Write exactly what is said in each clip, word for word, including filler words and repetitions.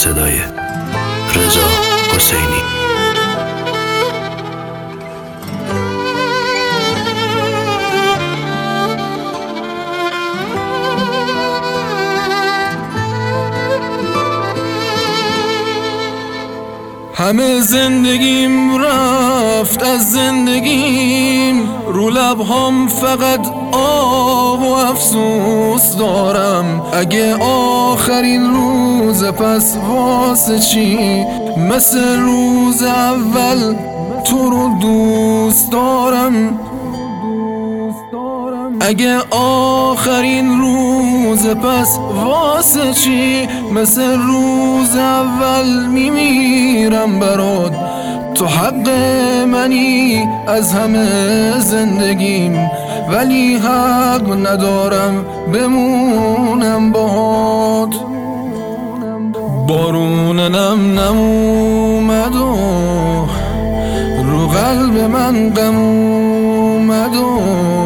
صدای رضا حسینی. همه زندگیم رفت از زندگیم، رو لبهام فقط آه و افسوس دارم. اگه آخرین روز پس واسه چی، مثل روز اول تو رو دوست دارم. اگه آخرین روز پس واسه چی، مثل روز اول میمیرم برات. تو حق منی از همه زندگیم، ولی حق ندارم بمونم باهات. بارون نم نم اومد و رو قلب من غم اومد و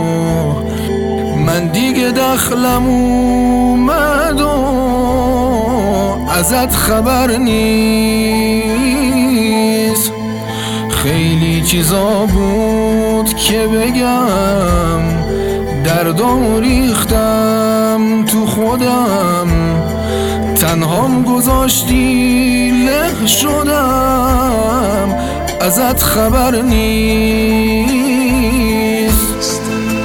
من دیگه دخلم اومد و ازت خبر نیست. خیلی چیزا بود که بگم، دردام ریختم تو خودم، تنهام گذاشتی له شدم، ازت خبر نیست.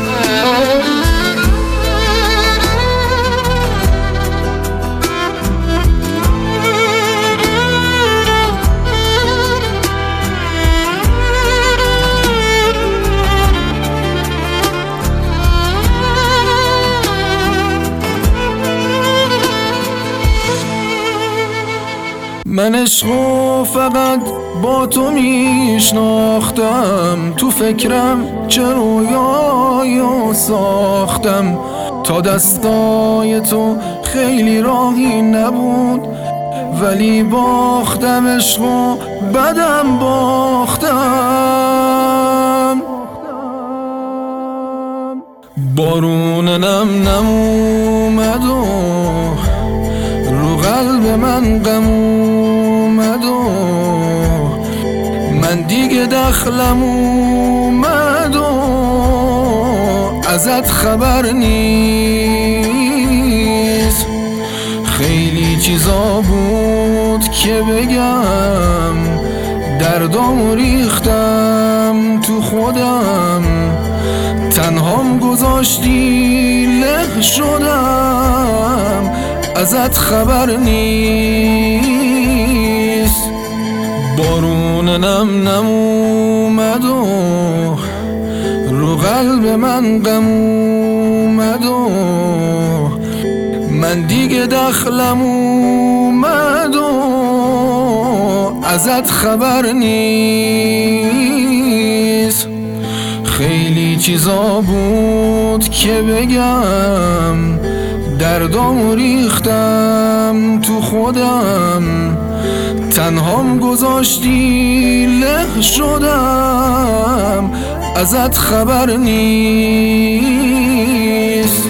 من عشقو فقط با تو میشناختم، تو فکرم چه رویایی ساختم. تا دستای تو خیلی راهی نبود، ولی باختم عشقو بدم باختم. بارون نم نم اومد و رو قلب من غم اومد و من دیگه دخلم اومد و ازت خبر نیست. خیلی چیزا بود که بگم، دردام ریختم تو خودم، تنهام گذاشتی له شدم، ازت خبر نیست. بارون نم نم اومد و رو قلب من غم اومد و من دیگه دخلم اومد و ازت خبر نیست. خیلی چیزا بود که بگم، دردام ریختم تو خودم، تنهام گذاشتی له شدم، ازت خبر نیست.